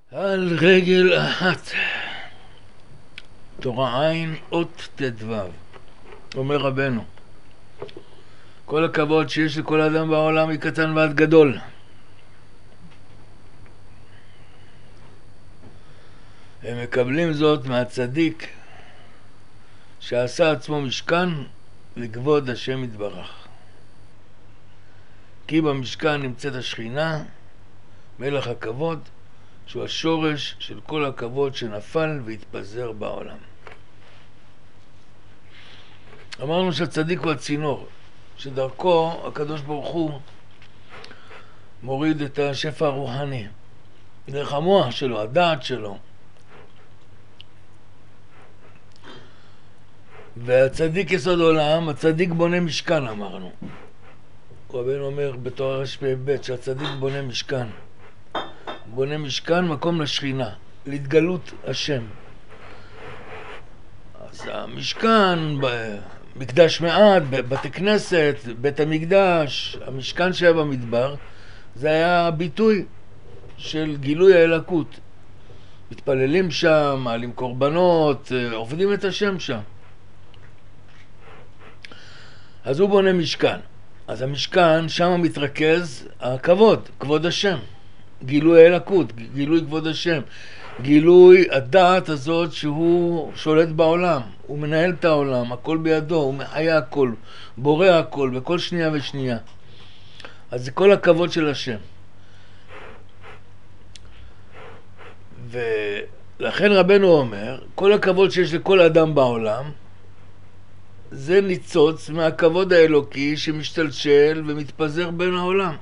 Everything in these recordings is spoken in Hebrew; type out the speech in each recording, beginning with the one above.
על רגל אחת, תורה עין אות ט"ו. אומר רבנו, כל הכבוד שיש לכל אדם בעולם מקטן ועד גדול, הם מקבלים זאת מהצדיק שעשה עצמו משכן לכבוד השם יתברך. כי במשכן נמצאת השכינה, מלך הכבוד, שהוא השורש של כל הכבוד שנפל והתפזר בעולם. אמרנו שהצדיק הוא הצינור, שדרכו הקדוש ברוך הוא מוריד את השפע הרוחני, דרך המוח שלו, הדעת שלו. והצדיק יסוד עולם, הצדיק בונה משכן, אמרנו. רבנו אומר בתורה רש"ב שהצדיק בונה משכן. בונה משכן, מקום לשכינה, להתגלות השם. אז המשכן, מקדש מעט, בתי כנסת, בית המקדש, המשכן שהיה במדבר, זה היה ביטוי של גילוי האלוקות. מתפללים שם, מעלים קורבנות, עובדים את השם שם. אז הוא בונה משכן. אז המשכן, שם מתרכז הכבוד, כבוד השם. גילוי האלוקות, גילוי כבוד השם. גילוי הדעת הזאת שהוא שולט בעולם. הוא מנהל את העולם, הכל בידו, הוא מחיה הכל, בורא הכל, בכל שנייה ושנייה. אז זה כל הכבוד של השם. ולכן רבנו אומר, כל הכבוד שיש לכל אדם בעולם, זה ניצוץ מהכבוד האלוקי שמשתלשל ומתפזר בין העולם.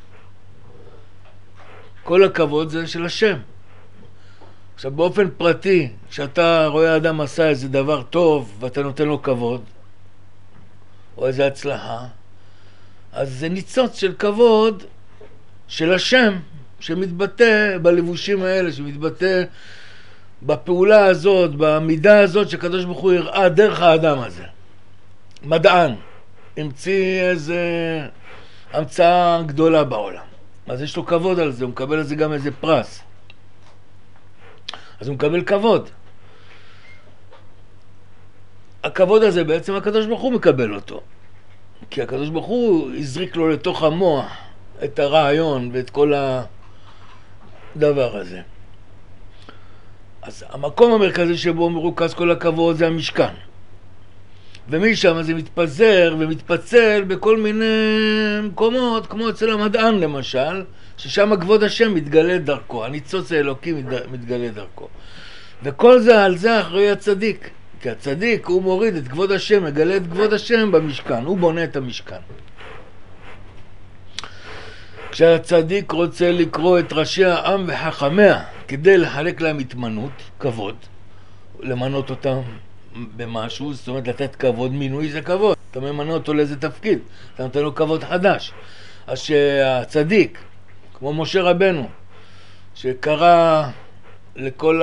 כל הכבוד זה של השם. עכשיו באופן פרטי, כשאתה רואה אדם עשה איזה דבר טוב ואתה נותן לו כבוד, או איזה הצלחה, אז זה ניצוץ של כבוד של השם, שמתבטא בלבושים האלה, שמתבטא בפעולה הזאת, במידה הזאת שהקדוש ברוך הוא הראה דרך האדם הזה. מדען, המציא איזה המצאה גדולה בעולם. אז יש לו כבוד על זה, הוא מקבל על זה גם איזה פרס. אז הוא מקבל כבוד. הכבוד הזה בעצם הקדוש ברוך הוא מקבל אותו. כי הקדוש ברוך הוא הזריק לו לתוך המוח את הרעיון ואת כל הדבר הזה. אז המקום המרכזי שבו מרוכז כל הכבוד זה המשכן. ומשם זה מתפזר ומתפצל בכל מיני מקומות, כמו אצל המדען למשל, ששם כבוד השם מתגלה דרכו, הניצוץ האלוקי מתגלה דרכו. וכל זה על זה אחרי הצדיק, כי הצדיק הוא מוריד את כבוד השם, מגלה את כבוד השם במשכן, הוא בונה את המשכן. כשהצדיק רוצה לקרוא את ראשי העם וחכמיה כדי לחלק להם התמנות, כבוד, למנות אותם במשהו, זאת אומרת לתת כבוד, מינוי זה כבוד. אתה ממנה אותו לאיזה תפקיד, אתה נותן לו כבוד חדש. אז שהצדיק, כמו משה רבנו, שקרא לכל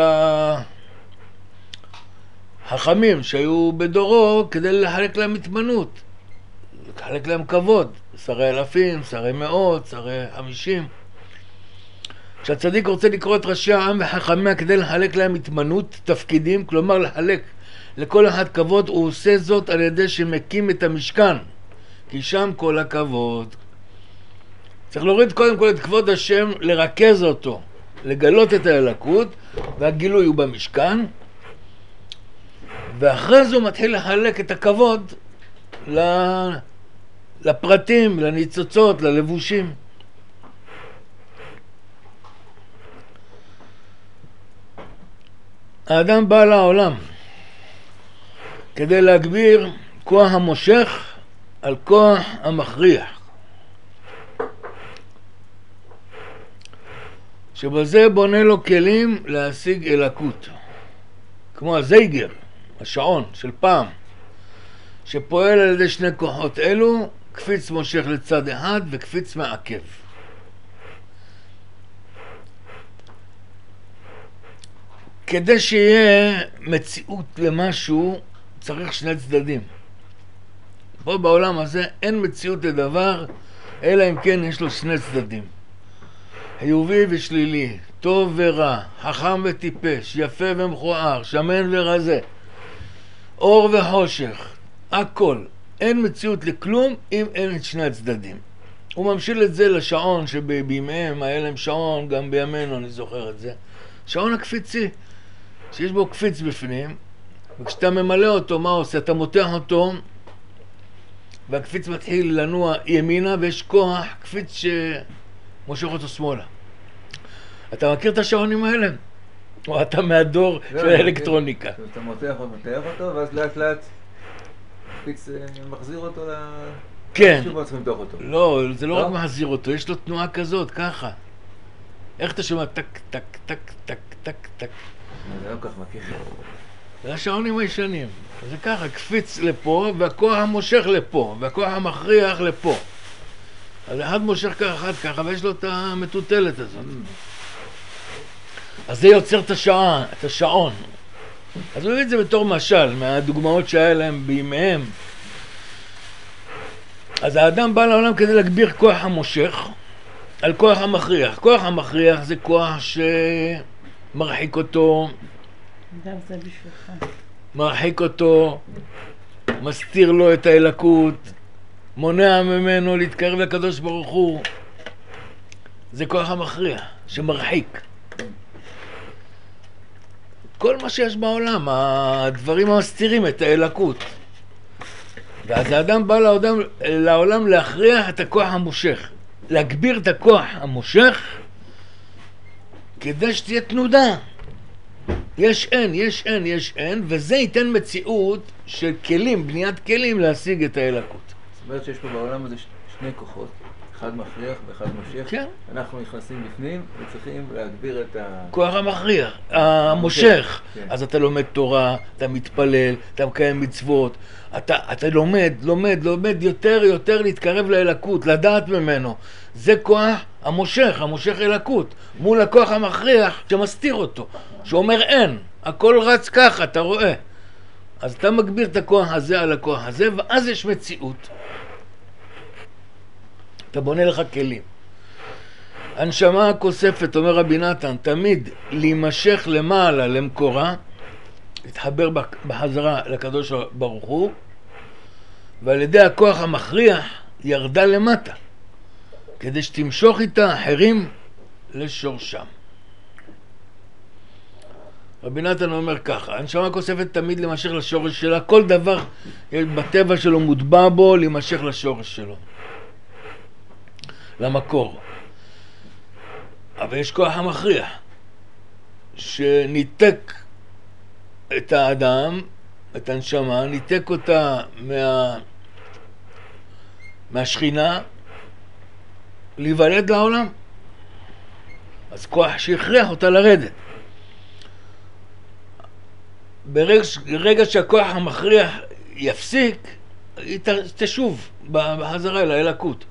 החכמים שהיו בדורו כדי לחלק להם התמנות, לחלק להם כבוד, שרי אלפים, שרי מאות, שרי 50. כשהצדיק רוצה לקרוא את ראשי העם וחכמיה כדי לחלק להם התמנות, תפקידים, כלומר לחלק לכל אחד כבוד, הוא עושה זאת על ידי שמקים את המשכן, כי שם כל הכבוד. צריך להוריד קודם כל את כבוד השם, לרכז אותו, לגלות את האלוקות, והגילוי הוא במשכן, ואחרי זה הוא מתחיל לחלק את הכבוד לפרטים, לניצוצות, ללבושים. האדם בא לעולם כדי להגביר כוח המושך על כוח המכריח, שבזה בונה לו כלים להשיג אלוקות, כמו הזייגר, השעון של פעם, שפועל על ידי שני כוחות אלו, קפיץ מושך לצד אחד וקפיץ מעכב. כדי שיהיה מציאות למשהו צריך שני צדדים. פה בעולם הזה אין מציאות לדבר אלא אם כן יש לו שני צדדים. חיובי ושלילי, טוב ורע, חכם וטיפש, יפה ומכוער, שמן ורזה, אור וחושך, הכל. אין מציאות לכלום אם אין את שני הצדדים. הוא ממשיל את זה לשעון שבימיהם היה להם שעון, גם בימינו אני זוכר את זה. שעון הקפיצי, שיש בו קפיץ בפנים, וכשאתה ממלא אותו, מה עושה? אתה מותח אותו, והקפיץ מתחיל לנוע ימינה, ויש כוח קפיץ שמושך אותו שמאלה. אתה מכיר את השעונים האלה? או אתה מהדור של האלקטרוניקה? אתה מותח אותו, ואז לאט לאט קפיץ מחזיר אותו כן. שוב צריכים למתוח אותו. לא, זה לא רק מחזיר אותו, יש לו תנועה כזאת, ככה. איך אתה שומע? טק, טק, טק, טק, טק, טק. זה לא כך מכיר. זה השעונים הישנים. זה ככה, קפיץ לפה, והכוח המושך לפה, והכוח המכריח לפה. אז אחד מושך ככה, אחד ככה, ויש לו את המטוטלת הזאת. אז זה יוצר את השעון. אז הוא הביא את זה בתור משל, מהדוגמאות שהיה להם בימיהם. אז האדם בא לעולם כדי להגביר כוח המושך על כוח המכריח. כוח המכריח זה כוח שמרחיק אותו, גם זה בשבילך. מרחיק אותו, מסתיר לו את האלוקות, מונע ממנו להתקרב לקדוש ברוך הוא. זה כוח המכריח שמרחיק. כל מה שיש בעולם, הדברים המסתירים את האלוקות. ואז האדם בא לעולם להכריח את הכוח המושך, להגביר את הכוח המושך כדי שתהיה תנודה. יש אין, וזה ייתן מציאות של כלים, בניית כלים להשיג את האלוקות. זאת אומרת שיש פה בעולם הזה שני כוחות, אחד מכריח ואחד מושך. כן. אנחנו נכנסים בפנים וצריכים להגביר את כוח המכריח, המושך. כן. אז אתה לומד תורה, אתה מתפלל, אתה מקיים מצוות, אתה לומד יותר להתקרב לאלוקות, לדעת ממנו. זה כוח המושך אלוקות, מול הכוח המכריח שמסתיר אותו, שאומר אין, הכל רץ ככה, אתה רואה. אז אתה מגביר את הכוח הזה על הכוח הזה, ואז יש מציאות. אתה בונה לך כלים. הנשמה הכוספת, אומר רבי נתן, תמיד להימשך למעלה, למקורה, להתחבר בחזרה לקדוש ברוך הוא, ועל ידי הכוח המכריח ירדה למטה, כדי שתמשוך איתה אחרים לשורשם. רבי נתן אומר ככה, הנשמה הכוספת תמיד להימשך לשורש שלה, כל דבר בטבע שלו מוטבע בו להימשך לשורש שלו, למקור. אבל יש כוח המכריח שניתק את האדם, את הנשמה, ניתק אותה מהשכינה להיוולד לעולם. אז כוח שהכריח אותה לרדת. ברגע שהכוח המכריח יפסיק, היא תשוב בחזרה אל האלוקות.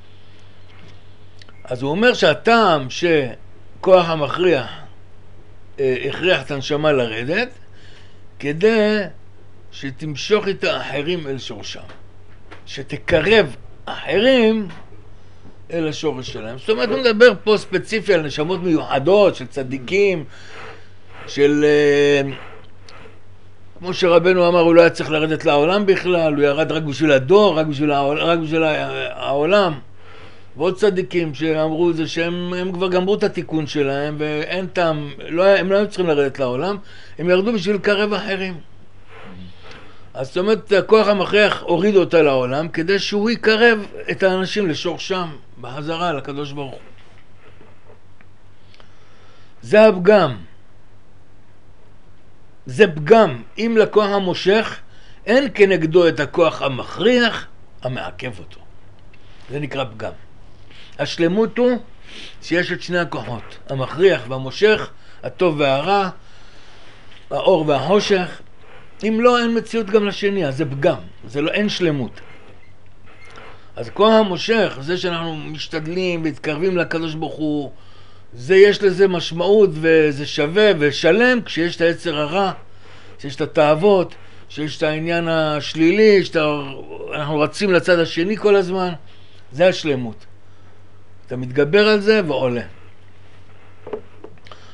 אז הוא אומר שהטעם שכוח המכריח הכריח את הנשמה לרדת, כדי שתמשוך איתה אחרים אל שורשם, שתקרב אחרים אל השורש שלהם. זאת אומרת, הוא מדבר פה ספציפי על נשמות מיוחדות, של צדיקים, של כמו שרבנו אמר, הוא לא היה צריך לרדת לעולם בכלל, הוא ירד רק בשביל הדור, רק בשביל העולם. ועוד צדיקים שאמרו זה שהם כבר גמרו את התיקון שלהם ואין טעם, הם לא היו צריכים לרדת לעולם, הם ירדו בשביל לקרב אחרים. אז זאת אומרת, הכוח המכריח הוריד אותה לעולם כדי שהוא יקרב את האנשים לשורשם בחזרה לקדוש ברוך הוא. זה הפגם. זה פגם. אם לכוח המושך אין כנגדו את הכוח המכריח המעכב אותו. זה נקרא פגם. השלמות הוא שיש את שני הכוחות, המכריח והמושך, הטוב והרע, האור והחושך. אם לא, אין מציאות גם לשני, אז זה פגם, זה לא, אין שלמות. אז כוח המושך, זה שאנחנו משתדלים והתקרבים לקדוש ברוך הוא, זה יש לזה משמעות וזה שווה ושלם כשיש את היצר הרע, כשיש את התאוות, כשיש את העניין השלילי, אנחנו רצים לצד השני כל הזמן, זה השלמות. אתה מתגבר על זה ועולה.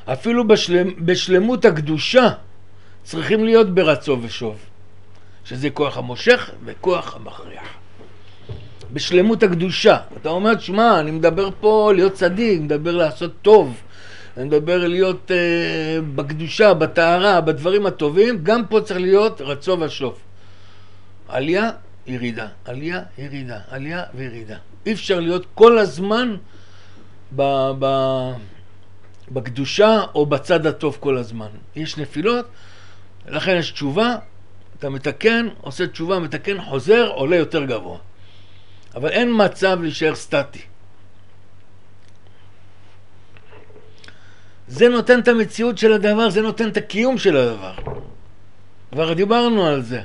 אפילו בשלמות הקדושה צריכים להיות ברצו ושוב, שזה כוח המושך וכוח המכריח. בשלמות הקדושה. אתה אומר, שמע, אני מדבר פה להיות צדיק, מדבר לעשות טוב, אני מדבר להיות בקדושה, בטהרה, בדברים הטובים, גם פה צריך להיות רצו ושוב. עלייה, ירידה, עלייה, ירידה, עלייה וירידה. אי אפשר להיות כל הזמן בקדושה או בצד הטוב כל הזמן. יש נפילות, לכן יש תשובה, אתה מתקן, עושה תשובה, מתקן, חוזר, עולה יותר גבוה. אבל אין מצב להישאר סטטי. זה נותן את המציאות של הדבר, זה נותן את הקיום של הדבר. כבר דיברנו על זה.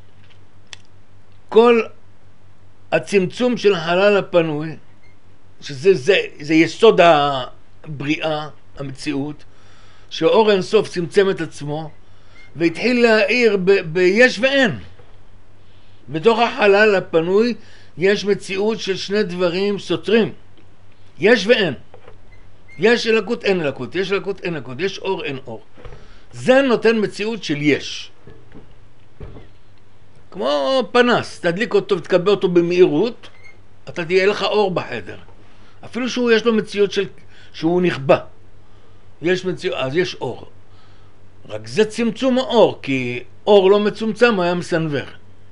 כל הצמצום של החלל הפנוי, שזה יסוד הבריאה, המציאות, שאור אינסוף צמצם את עצמו, והתחיל להאיר ביש ואין. בתוך החלל הפנוי יש מציאות של שני דברים סותרים. יש ואין. יש אלוקות, אין אלוקות. יש אלוקות, אין אלוקות. יש אור, אין אור. זה נותן מציאות של יש. כמו פנס, תדליק אותו ותקבל אותו במהירות, אתה תהיה לך אור בחדר. אפילו שהוא יש לו מציאות שהוא נכבה. יש מציאות, אז יש אור. רק זה צמצום האור, כי אור לא מצומצם היה מסנבר.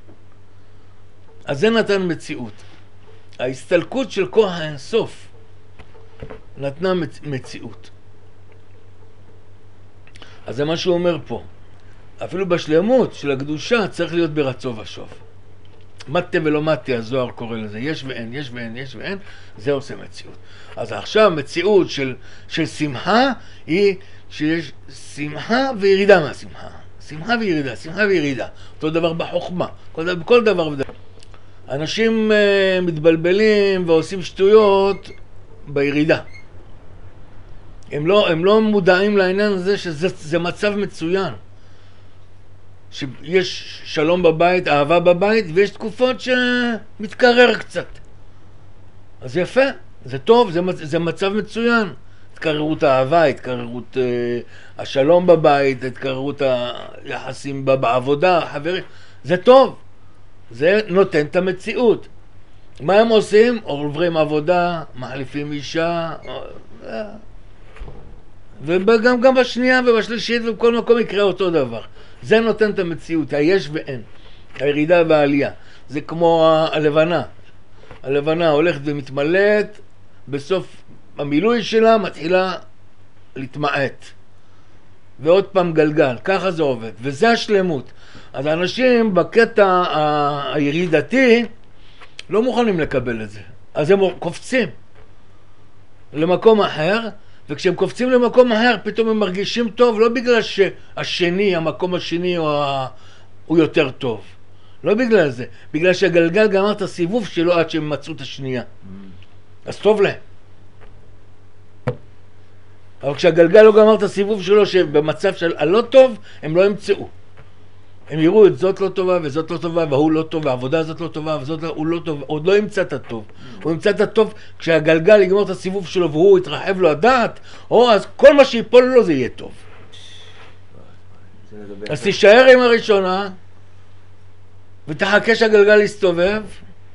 אז זה נתן מציאות. ההסתלקות של כוח האינסוף נתנה מציאות. אז זה מה שהוא אומר פה. אפילו בשלמות של הקדושה צריך להיות ברצו ושוב. מטה ולא מטה, הזוהר קורא לזה. יש ואין, יש ואין, יש ואין, זה עושה מציאות. אז עכשיו מציאות של שמחה היא שיש שמחה וירידה מהשמחה. שמחה וירידה, שמחה וירידה. אותו דבר בחוכמה, בכל דבר ודבר. אנשים מתבלבלים ועושים שטויות בירידה. הם לא מודעים לעניין הזה שזה מצב מצוין. שיש שלום בבית, אהבה בבית, ויש תקופות שמתקרר קצת. אז יפה, זה טוב, זה מצב מצוין. התקררות האהבה, התקררות השלום בבית, התקררות היחסים בעבודה, חברים, זה טוב. זה נותן את המציאות. מה הם עושים? עוברים עבודה, מחליפים אישה, וגם בשנייה ובשלישית ובכל מקום יקרה אותו דבר. זה נותן את המציאות, היש ואין, הירידה והעלייה. זה כמו הלבנה. הלבנה הולכת ומתמלאת, בסוף המילוי שלה מתחילה להתמעט. ועוד פעם גלגל, ככה זה עובד, וזה השלמות. אז האנשים בקטע הירידתי לא מוכנים לקבל את זה. אז הם קופצים למקום אחר, וכשהם קופצים למקום אחר פתאום הם מרגישים טוב, לא בגלל שהשני, המקום השני הוא יותר טוב. לא בגלל זה, בגלל שהגלגל גמר את הסיבוב שלו עד שהם מצאו את השנייה. אז טוב להם. אבל כשהגלגל לא גמר את הסיבוב שלו, שבמצב של הלא טוב, הם לא ימצאו. הם יראו את זאת לא טובה וזאת לא טובה והוא לא טוב, והעבודה הזאת לא טובה וזאת הוא לא טוב, הוא עוד לא ימצא את הטוב. הוא ימצא את הטוב כשהגלגל יגמור את הסיבוב שלו והוא יתרחב לו הדעת, אז כל מה שיפול לו זה יהיה טוב. אז תישאר עם הראשונה ותחכה שהגלגל יסתובב,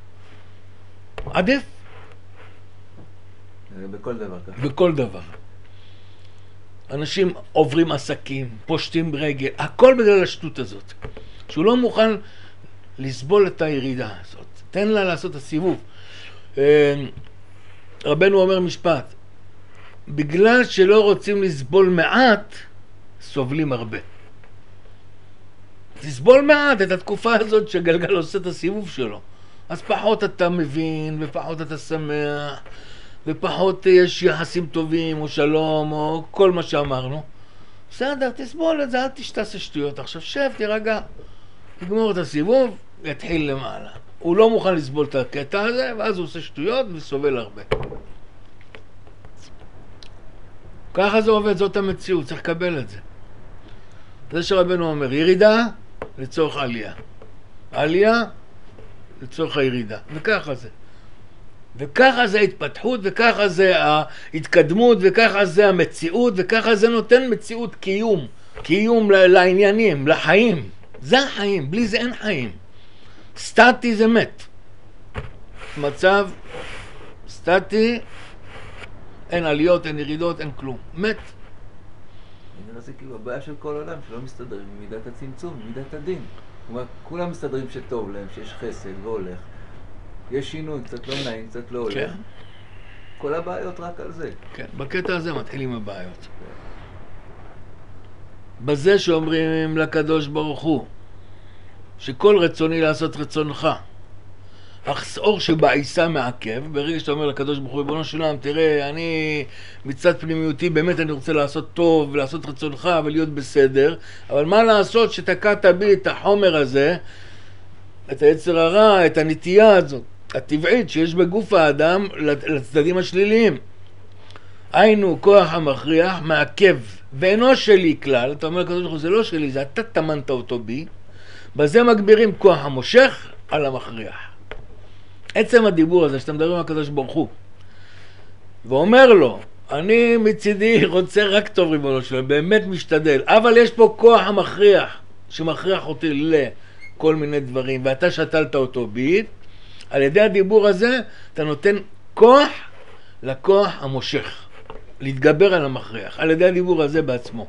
עדיף. בכל דבר ככה. בכל דבר. אנשים עוברים עסקים, פושטים ברגל, הכל בגלל השטות הזאת. שהוא לא מוכן לסבול את הירידה הזאת. תן לה לעשות את הסיבוב. רבנו אומר משפט, בגלל שלא רוצים לסבול מעט, סובלים הרבה. תסבול מעט את התקופה הזאת שגלגל עושה את הסיבוב שלו. אז פחות אתה מבין ופחות אתה שמח. ופחות יש יחסים טובים או שלום או כל מה שאמרנו. בסדר, תסבול את זה, אל תשתעשה שטויות. עכשיו שב, תירגע, תגמור את הסיבוב, יתחיל למעלה. הוא לא מוכן לסבול את הקטע הזה, ואז הוא עושה שטויות וסובל הרבה. ככה זה עובד, זאת המציאות, צריך לקבל את זה. זה שרבנו אומר, ירידה לצורך עלייה. עלייה לצורך הירידה, וככה זה. וככה זה ההתפתחות, וככה זה ההתקדמות, וככה זה המציאות, וככה זה נותן מציאות קיום. קיום לעניינים, לחיים. זה החיים, בלי זה אין חיים. סטטי זה מת. מצב סטטי, אין עליות, אין ירידות, אין כלום. מת. זה כאילו הבעיה של כל עולם, שלא מסתדרים עם מידת הצמצום, עם מידת הדין. כלומר, כולם מסתדרים שטוב להם, שיש חסד והולך. יש שינוי, קצת לא נעים, קצת לא הולך. כן. כל הבעיות רק על זה. כן, בקטע הזה מתחילים הבעיות. בזה שאומרים לקדוש ברוך הוא, שכל רצוני לעשות רצונך, אך שאור שבעיסה מעכב. ברגע שאתה אומר לקדוש ברוך הוא, ריבונו של עולם, תראה, אני מצד פנימיותי, באמת אני רוצה לעשות טוב, לעשות רצונך ולהיות בסדר, אבל מה לעשות שתקעת בי את החומר הזה, את היצר הרע, את הנטייה הזאת, הטבעית שיש בגוף האדם לצדדים השליליים. היינו, כוח המכריח מעכב, ואינו שלי כלל. אתה אומר לקדוש ברוך הוא, זה לא שלי, זה אתה טמנת אותו בי. בזה מגבירים כוח המושך על המכריח. עצם הדיבור הזה שאתה מדבר עם הקדוש ברוך הוא ואומר לו, אני מצידי רוצה רק טוב ריבונו שלו, באמת משתדל, אבל יש פה כוח המכריח שמכריח אותי לכל מיני דברים, ואתה שתלת אותו בי. על ידי הדיבור הזה אתה נותן כוח לכוח המושך להתגבר על המכריח, על ידי הדיבור הזה בעצמו.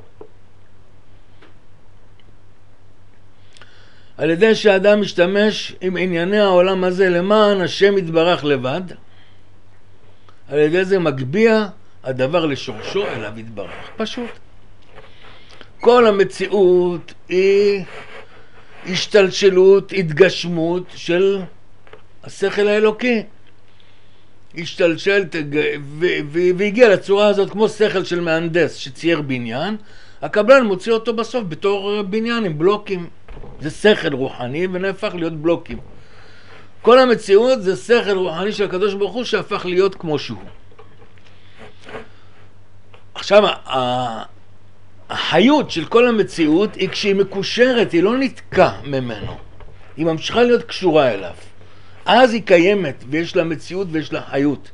על ידי שהאדם משתמש עם ענייני העולם הזה למען השם יתברך לבד, על ידי זה מגביע הדבר לשורשו אליו יתברך. פשוט. כל המציאות היא השתלשלות, התגשמות של השכל האלוקי. השתלשל והגיע לצורה הזאת כמו שכל של מהנדס שצייר בניין, הקבלן מוציא אותו בסוף בתור בניין עם בלוקים. זה שכל רוחני ונהפך להיות בלוקים. כל המציאות זה שכל רוחני של הקדוש ברוך הוא שהפך להיות כמו שהוא. עכשיו, החיות של כל המציאות היא כשהיא מקושרת, היא לא נתקע ממנו. היא ממשיכה להיות קשורה אליו. אז היא קיימת ויש לה מציאות ויש לה חיות.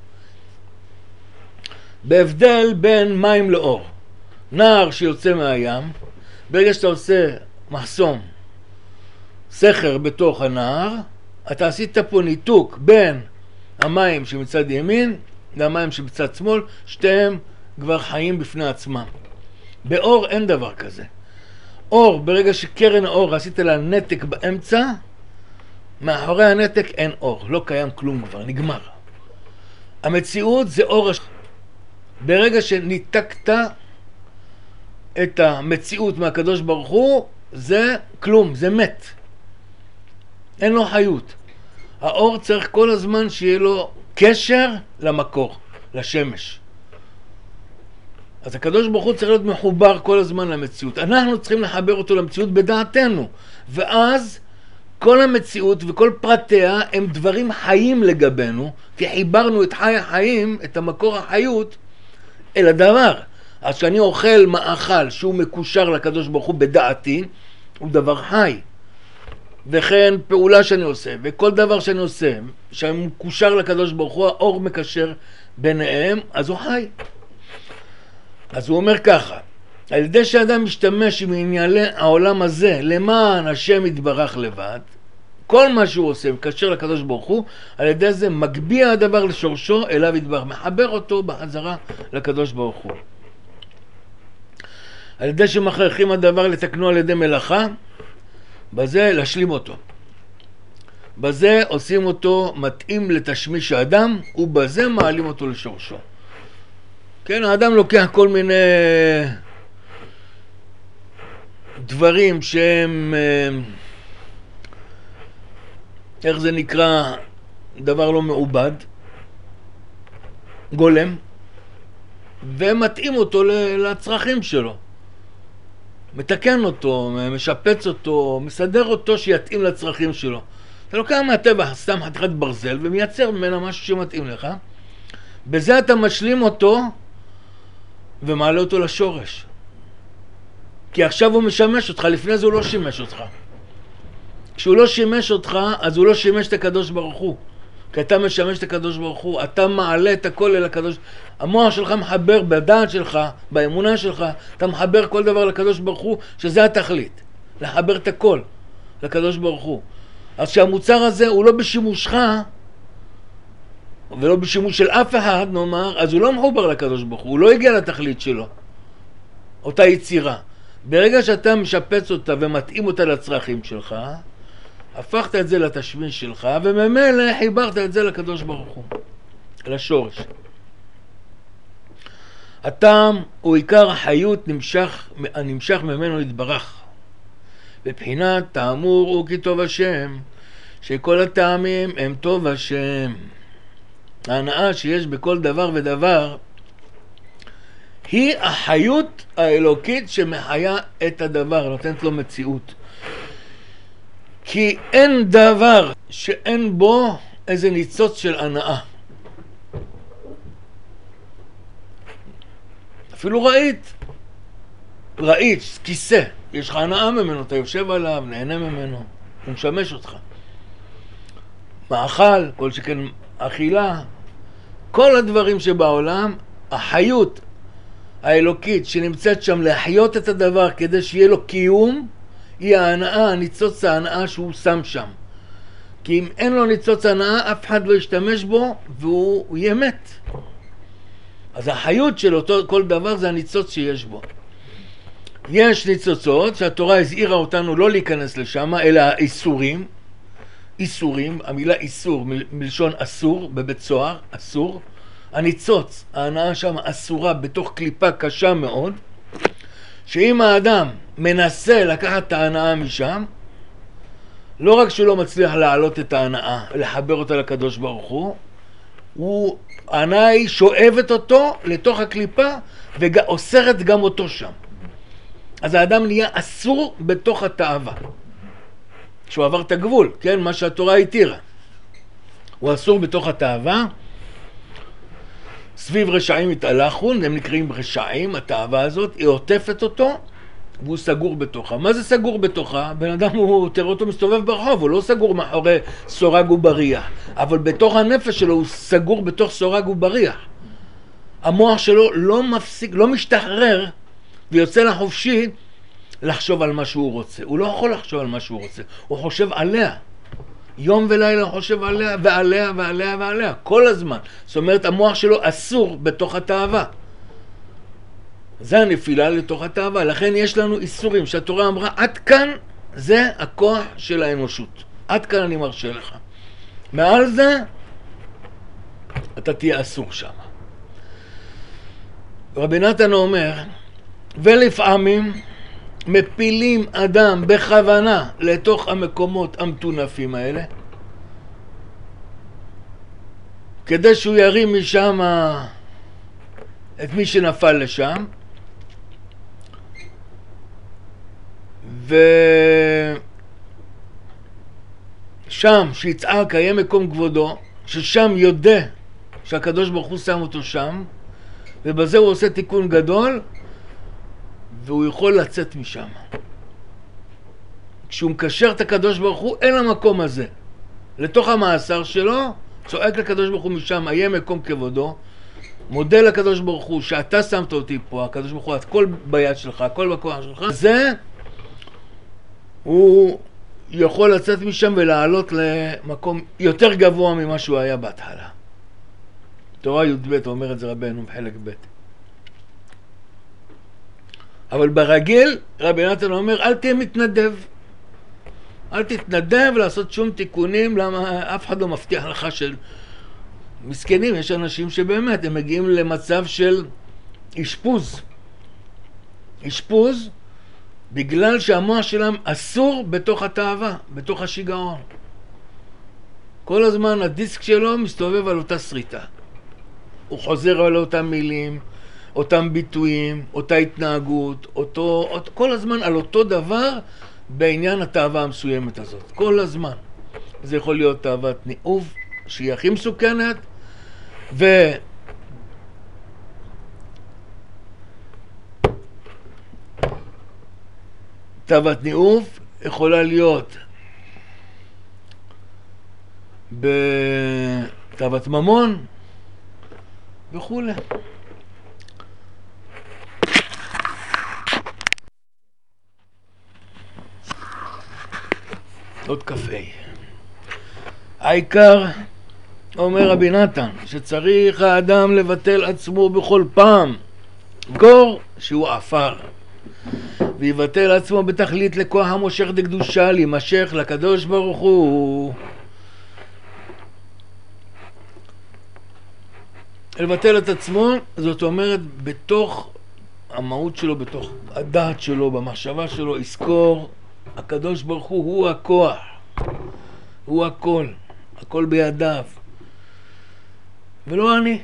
בהבדל בין מים לאור. נער שיוצא מהים, ברגע שאתה עושה מחסום, סכר בתוך הנהר, אתה עשית פה ניתוק בין המים שמצד ימין והמים שבצד שמאל, שתיהם כבר חיים בפני עצמם. באור אין דבר כזה. אור, ברגע שקרן האור עשית לה נתק באמצע, מאחורי הנתק אין אור, לא קיים כלום כבר, נגמר. המציאות זה אור. ברגע שניתקת את המציאות מהקדוש ברוך הוא, זה כלום, זה מת. אין לו חיות. האור צריך כל הזמן שיהיה לו קשר למקור, לשמש. אז הקדוש ברוך הוא צריך להיות מחובר כל הזמן למציאות. אנחנו צריכים לחבר אותו למציאות בדעתנו. ואז כל המציאות וכל פרטיה הם דברים חיים לגבינו, כי חיברנו את חי החיים, את המקור החיות, אל הדבר. אז כשאני אוכל מאכל שהוא מקושר לקדוש ברוך הוא בדעתי, הוא דבר חי. וכן פעולה שאני עושה, וכל דבר שאני עושה, שאני מקושר לקדוש ברוך הוא, האור מקשר ביניהם, אז הוא חי. אז הוא אומר ככה, על ידי שאדם משתמש עם ענייני העולם הזה, למען השם יתברך לבד, כל מה שהוא עושה, מקשר לקדוש ברוך הוא, על ידי זה מגביע הדבר לשורשו, אליו יתברך, מחבר אותו בחזרה לקדוש ברוך הוא. על ידי שמכריחים הדבר לתקנו על ידי מלאכה, בזה להשלים אותו. בזה עושים אותו מתאים לתשמיש האדם, ובזה מעלים אותו לשורשו. כן, האדם לוקח כל מיני דברים שהם, איך זה נקרא, דבר לא מעובד, גולם, ומתאים אותו לצרכים שלו. מתקן אותו, משפץ אותו, מסדר אותו שיתאים לצרכים שלו. אתה לוקח מהטבע סתם חתיכת ברזל ומייצר ממנה משהו שמתאים לך. בזה אתה משלים אותו ומעלה אותו לשורש. כי עכשיו הוא משמש אותך, לפני זה הוא לא שימש אותך. כשהוא לא שימש אותך, אז הוא לא שימש את הקדוש ברוך הוא. כי אתה משמש את הקדוש ברוך הוא, אתה מעלה את הכל אל הקדוש. המוח שלך מחבר בדעת שלך, באמונה שלך, אתה מחבר כל דבר לקדוש ברוך הוא, שזה התכלית, לחבר את הכל לקדוש ברוך הוא. אז שהמוצר הזה הוא לא בשימושך, ולא בשימוש של אף אחד, נאמר, אז הוא לא מחובר לקדוש ברוך הוא, הוא לא הגיע לתכלית שלו, אותה יצירה. ברגע שאתה משפץ אותה ומתאים אותה לצרכים שלך, הפכת את זה לתשמיש שלך, וממילא חיברת את זה לקדוש ברוך הוא, לשורש. הטעם הוא עיקר החיות הנמשך ממנו להתברך. בבחינת טעמור הוא כי טוב השם, שכל הטעמים הם טוב השם. ההנאה שיש בכל דבר ודבר היא החיות האלוקית שמחיה את הדבר, נותנת לו מציאות. כי אין דבר שאין בו איזה ניצוץ של הנאה. אפילו ראית, כיסא, יש לך הנאה ממנו, אתה יושב עליו, נהנה ממנו, הוא משמש אותך. מאכל, כל שכן אכילה, כל הדברים שבעולם, החיות האלוקית שנמצאת שם להחיות את הדבר כדי שיהיה לו קיום, היא ההנאה, הניצוץ ההנאה שהוא שם שם. כי אם אין לו ניצוץ הנאה, אף אחד לא ישתמש בו והוא יהיה מת. אז החיות של אותו כל דבר זה הניצוץ שיש בו. יש ניצוצות שהתורה הזהירה אותנו לא להיכנס לשם, אלא איסורים, המילה איסור מלשון אסור, בבית סוהר, אסור. הניצוץ, ההנאה שם אסורה בתוך קליפה קשה מאוד, שאם האדם מנסה לקחת את ההנאה משם, לא רק שהוא לא מצליח להעלות את ההנאה, לחבר אותה לקדוש ברוך הוא, ההנאה היא שואבת אותו לתוך הקליפה ואוסרת גם אותו שם. אז האדם נהיה אסור בתוך התאווה. שהוא עבר את הגבול, כן? מה שהתורה התירה. הוא אסור בתוך התאווה. סביב רשעים התהלכו, הם נקראים רשעים, התאווה הזאת, היא עוטפת אותו, והוא סגור בתוכה. מה זה סגור בתוכה? בן אדם הוא תראה אותו מסתובב ברחוב, הוא לא סגור מאחורי סורג ובריח, אבל בתוך הנפש שלו הוא סגור בתוך סורג ובריח. המוח שלו לא מפסיק, לא משתחרר, ויוצא לחופשי לחשוב על מה שהוא רוצה. הוא לא יכול לחשוב על מה שהוא רוצה, הוא חושב עליה. יום ולילה חושב עליה ועליה ועליה ועליה, כל הזמן. זאת אומרת, המוח שלו אסור בתוך התאווה. זה הנפילה לתוך התאווה. לכן יש לנו איסורים שהתורה אמרה, עד כאן זה הכוח של האנושות. עד כאן אני מרשה לך. מעל זה, אתה תהיה אסור שם. רבי נתן אומר, ולפעמים מפילים אדם בכוונה לתוך המקומות המטונפים האלה, כדי שהוא ירים משם את מי שנפל לשם, ושם שיצעק יהיה מקום כבודו, ששם יודע שהקדוש ברוך הוא שם אותו שם, ובזה הוא עושה תיקון גדול, והוא יכול לצאת משם. כשהוא מקשר את הקדוש ברוך הוא אל המקום הזה, לתוך המאסר שלו, צועק לקדוש ברוך הוא משם, יהיה מקום כבודו, מודה לקדוש ברוך הוא שאתה שמת אותי פה, הקדוש ברוך הוא, הכל ביד שלך, הכל בכוח שלך, זה הוא יכול לצאת משם ולעלות למקום יותר גבוה ממה שהוא היה בהתחלה. תורה י"ב אומר את זה רבנו בחלק ב'. אבל ברגיל רבי נתן אומר, אל תהיה מתנדב, אל תתנדב לעשות שום תיקונים, למה אף אחד לא מבטיח לך של מסכנים. יש אנשים שבאמת הם מגיעים למצב של אשפוז בגלל שהמוח שלהם אסור בתוך התאווה, בתוך השיגעון. כל הזמן הדיסק שלו מסתובב על אותה שריטה, הוא חוזר על אותם מילים, אותם ביטויים, אותה התנהגות, כל הזמן על אותו דבר בעניין התאווה המסוימת הזאת, כל הזמן. זה יכול להיות תאוות ניאוף שהיא הכי מסוכנת, תאוות ניאוף יכולה להיות בתאוות ממון וכולי. עוד קפה. העיקר, אומר רבי נתן, שצריך האדם לבטל עצמו בכל פעם, גור שהוא עפר, ויבטל עצמו בתכלית לכוח המושך דקדושה, להימשך לקדוש ברוך הוא. לבטל את עצמו, זאת אומרת, בתוך המהות שלו, בתוך הדעת שלו, במחשבה שלו, יזכור, הקדוש ברוך הוא הכוח, הוא הכל, הכל בידיו, ולא אני.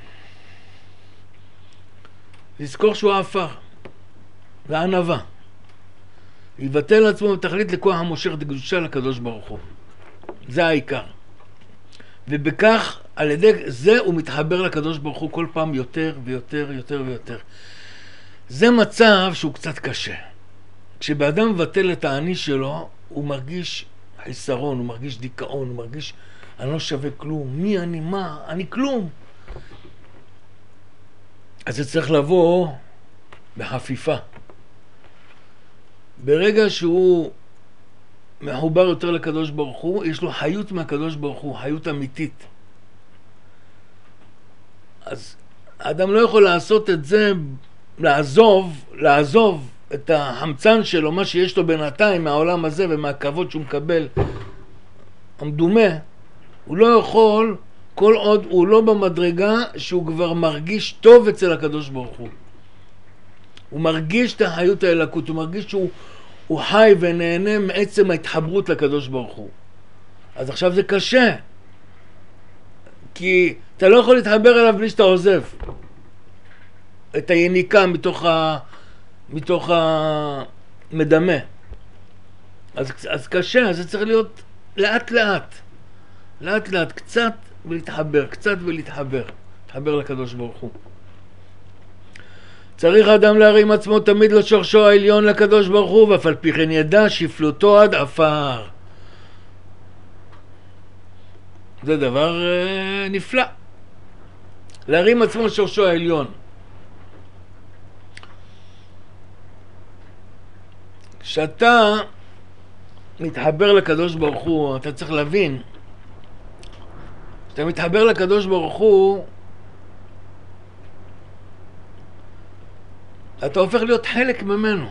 לזכור שהוא עפר, וענווה. יבטל עצמו בתכלית לכוח המושך דקדושה לקדוש ברוך הוא. זה העיקר. ובכך, על ידי זה הוא מתחבר לקדוש ברוך הוא כל פעם יותר ויותר, יותר ויותר. זה מצב שהוא קצת קשה. כשבאדם מבטל את האני שלו, הוא מרגיש חיסרון, הוא מרגיש דיכאון, הוא מרגיש אני לא שווה כלום, מי אני, מה, אני כלום. אז זה צריך לבוא בחפיפה. ברגע שהוא מחובר יותר לקדוש ברוך הוא, יש לו חיות מהקדוש ברוך הוא, חיות אמיתית. אז האדם לא יכול לעשות את זה, לעזוב את החמצן שלו, מה שיש לו בינתיים מהעולם הזה ומהכבוד שהוא מקבל המדומה, הוא לא יכול כל עוד הוא לא במדרגה שהוא כבר מרגיש טוב אצל הקדוש ברוך הוא. הוא מרגיש את החיות האלוקות, הוא מרגיש שהוא חי ונהנה מעצם ההתחברות לקדוש ברוך הוא. אז עכשיו זה קשה, כי אתה לא יכול להתחבר אליו בלי שאתה עוזב את היניקה מתוך המדמה. אז קשה, אז זה צריך להיות לאט לאט, קצת ולהתחבר, להתחבר לקדוש ברוך הוא. צריך האדם להרים עצמו תמיד לשורשו העליון לקדוש ברוך הוא, ואף על פי כן ידע שפלותו עד עפר. זה דבר נפלא. להרים עצמו לשורשו העליון. כשאתה מתחבר לקדוש ברוך הוא, אתה צריך להבין, כשאתה מתחבר לקדוש ברוך הוא, אתה הופך להיות חלק ממנו.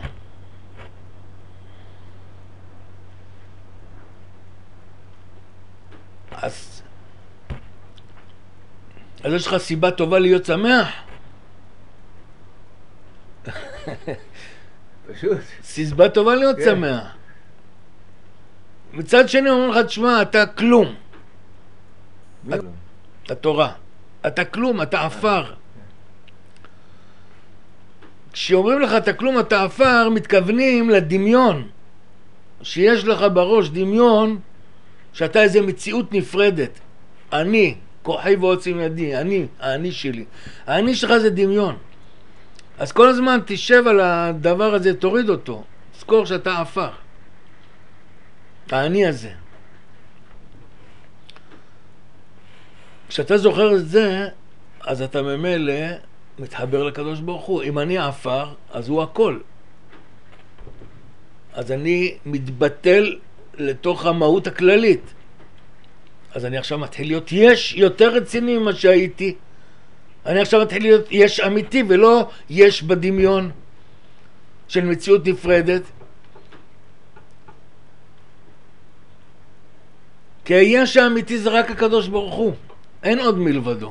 אז יש לך סיבה טובה להיות שמח? פשוט. סיבה טובה להיות שמח. מצד שני אומרים לך, תשמע, אתה כלום. אתה תורה. אתה כלום, אתה עפר. כשאומרים לך אתה כלום, אתה עפר, מתכוונים לדמיון. שיש לך בראש דמיון שאתה איזה מציאות נפרדת. אני, כוחי ועוצם ידי, האני שלי. האני שלך זה דמיון. אז כל הזמן תשב על הדבר הזה, תוריד אותו. זכור שאתה עפר. האני הזה. כשאתה זוכר את זה, אז אתה ממילא מתחבר לקדוש ברוך הוא. אם אני עפר, אז הוא הכל. אז אני מתבטל לתוך המהות הכללית. אז אני עכשיו מתחיל להיות יש יותר רציני ממה שהייתי. אני עכשיו מתחיל להיות יש אמיתי ולא יש בדמיון של מציאות נפרדת. כי היש האמיתי זה רק הקדוש ברוך הוא. אין עוד מלבדו.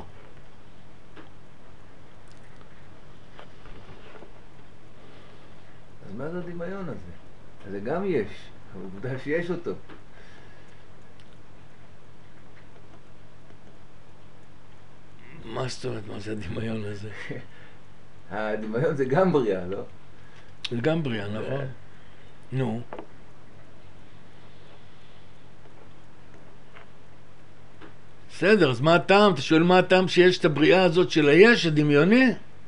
אז מה זה הדמיון הזה? זה גם יש, העובדה שיש אותו. מה זאת אומרת? מה זה הדמיון הזה? הדמיון זה גם בריאה, לא? זה גם בריאה, נכון? נו. בסדר, אז מה הטעם? אתה שואל מה הטעם שיש את הבריאה הזאת של היש, הדמיוני?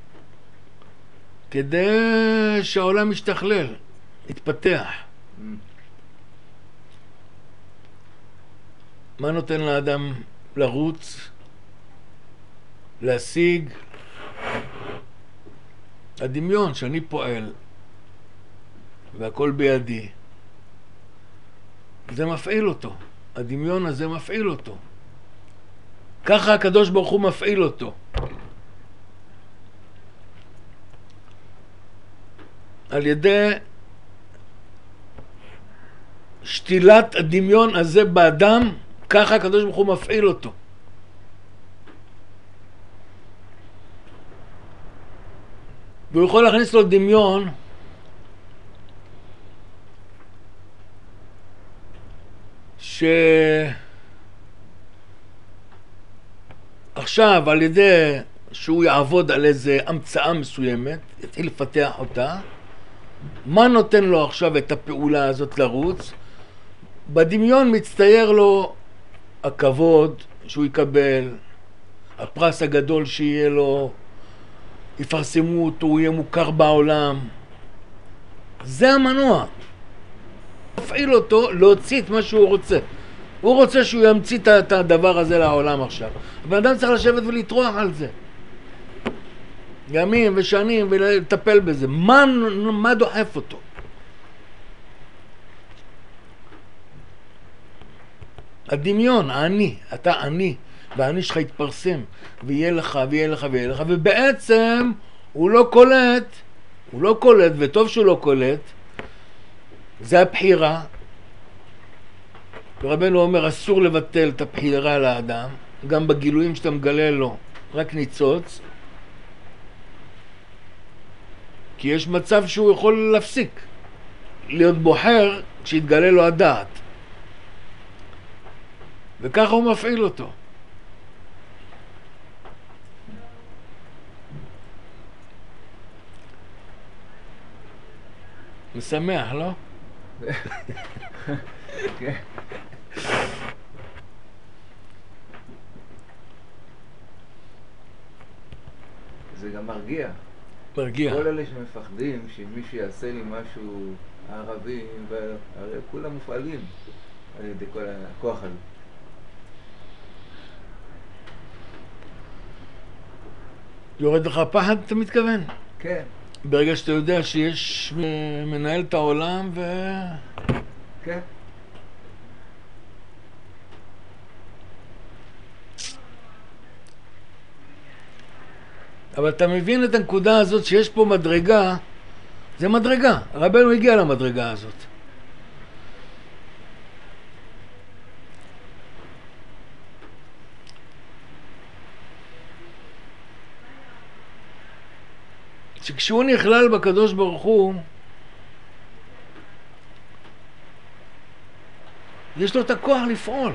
כדי שהעולם ישתכלל, יתפתח. מה נותן לאדם לרוץ, להשיג? הדמיון שאני פועל והכל בידי, זה מפעיל אותו. הדמיון הזה מפעיל אותו. ככה הקדוש ברוך הוא מפעיל אותו. על ידי שתילת הדמיון הזה באדם, ככה הקדוש ברוך הוא מפעיל אותו. והוא יכול להכניס לו דמיון עכשיו על ידי שהוא יעבוד על איזה המצאה מסוימת, יתחיל לפתח אותה, מה נותן לו עכשיו את הפעולה הזאת לרוץ? בדמיון מצטייר לו הכבוד שהוא יקבל, הפרס הגדול שיהיה לו, יפרסמו אותו, הוא יהיה מוכר בעולם. זה המנוע. מפעיל אותו להוציא את מה שהוא רוצה. הוא רוצה שהוא ימציא את הדבר הזה לעולם עכשיו. אבל אדם צריך לשבת ולטרוח על זה. ימים ושנים ולטפל בזה. מה דוחף אותו? הדמיון, האני, אתה אני, והאני שלך יתפרסם, ויהיה לך, ויהיה לך, ויהיה לך, ובעצם הוא לא קולט, וטוב שהוא לא קולט, זה הבחירה. ורבנו אומר, אסור לבטל את הבחירה לאדם, גם בגילויים שאתה מגלה לו, רק ניצוץ, כי יש מצב שהוא יכול להפסיק, להיות בוחר כשיתגלה לו הדעת. וככה הוא מפעיל אותו. משמח, לא? כן. זה גם מרגיע. מרגיע. כל אלה שמפחדים שמישהו יעשה לי משהו, הערבים, הרי כולם מופעלים על ידי כל הכוח הזה. יורד לך פחד, אתה מתכוון? כן. ברגע שאתה יודע שיש מנהל את העולם כן. אבל אתה מבין את הנקודה הזאת שיש פה מדרגה, זה מדרגה. רבנו הגיע למדרגה הזאת. שכשהוא נכלל בקדוש ברוך הוא, יש לו את הכוח לפעול.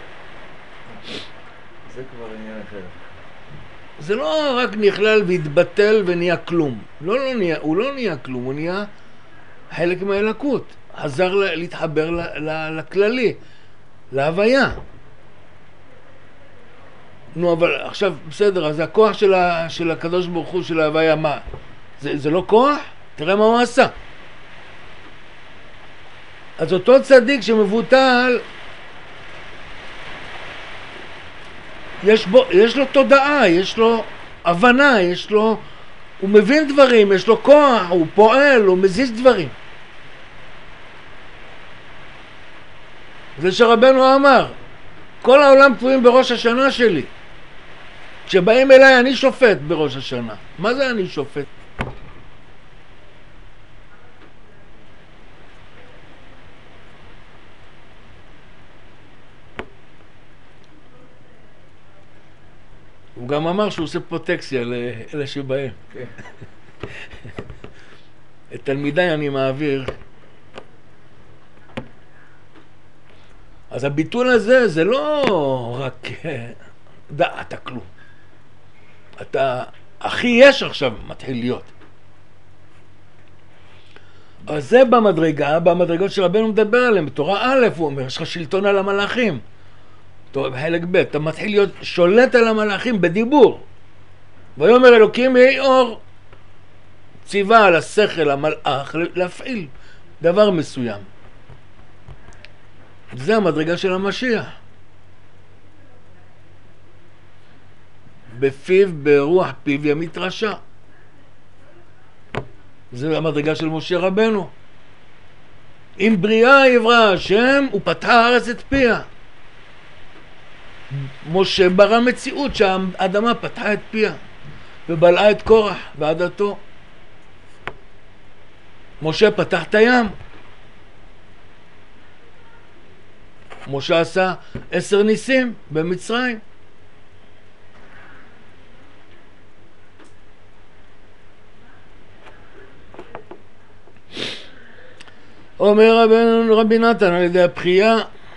זה כבר עניין אחר. זה לא רק נכלל והתבטל ונהיה כלום. הוא לא נהיה כלום, הוא נהיה חלק מהאלוקות. חזר להתחבר לכללי, להוויה. נו, אבל עכשיו, בסדר, אז הכוח של הקדוש ברוך הוא, של ההוויה, מה? זה לא כוח? תראה מה הוא עשה. אז אותו צדיק שמבוטל, יש לו תודעה, יש לו הבנה, הוא מבין דברים, יש לו כוח, הוא פועל, הוא מזיז דברים. זה שרבנו אמר, כל העולם תלויים בראש השנה שלי. כשבאים אליי אני שופט בראש השנה. מה זה אני שופט? הוא גם אמר שהוא עושה פרוטקציה לאלה שבאים. כן. את תלמידיי אני מעביר. אז הביטול הזה זה לא רק אתה כלום. אתה הכי יש עכשיו מתחיל להיות. אז זה במדרגות שרבנו מדבר עליהם. בתורה א' הוא אומר, יש לך שלטון על המלאכים. בחלק ב', אתה מתחיל להיות שולט על המלאכים בדיבור. ויאמר אלוקים יהי אור, ציווה על השכל המלאך להפעיל דבר מסוים. זה המדרגה של המשיח. בפיו, ברוח פיו ימית רשע. זה המדרגה של משה רבנו. אם בריאה יברא השם, הוא פתח הארץ את פיה. משה ברא מציאות שהאדמה פתחה את פיה ובלעה את קורח ועדתו. משה פתח את הים. משה עשה 10 ניסים במצרים. אומר רבי נתן על ידי הבכייה,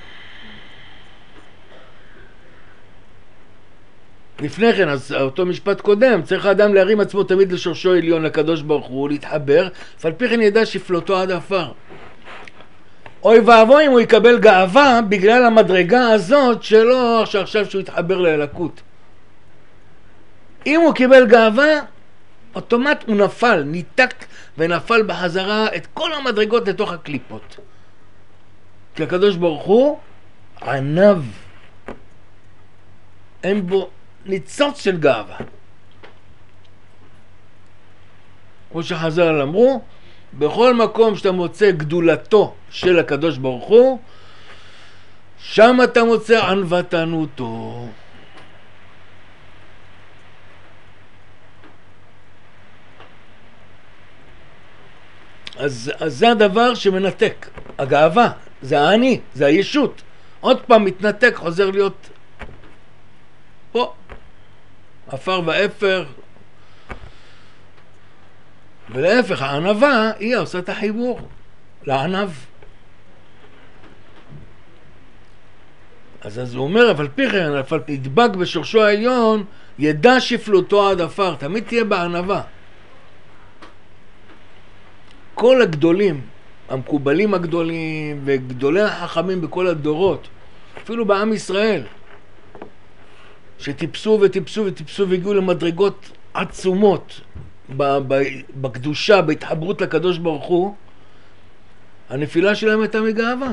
לפני כן, אז אותו משפט קודם, צריך האדם להרים עצמו תמיד לשורשו עליון לקדוש ברוך הוא, להתחבר, ועל פי כן ידע שפלותו עד עפר. אוי ואבוי אם הוא יקבל גאווה בגלל המדרגה הזאת שלו, שעכשיו שהוא יתחבר לאלוקות. אם הוא קיבל גאווה, אוטומט הוא נפל, ניתק ונפל בחזרה את כל המדרגות לתוך הקליפות. כי הקדוש ברוך הוא ענב, אין בו ניצוץ של גאווה. כמו שחז"ל אמרו, בכל מקום שאתה מוצא גדולתו של הקדוש ברוך הוא, שם אתה מוצא ענוותנותו. אז זה הדבר שמנתק. הגאווה, זה האני, זה הישות. עוד פעם מתנתק, חוזר להיות פה. עפר ואפר. ולהפך, הענבה היא עושה את החיבור לענב. אז הוא אומר, אבל פי כן, אבל ידבק בשורשו העליון, ידע שפלותו עד עפר, תמיד תהיה בענבה. כל הגדולים, המקובלים הגדולים וגדולי החכמים בכל הדורות, אפילו בעם ישראל, שטיפסו וטיפסו וטיפסו והגיעו למדרגות עצומות בקדושה, בהתחברות לקדוש ברוך הוא, הנפילה שלהם הייתה מגאווה.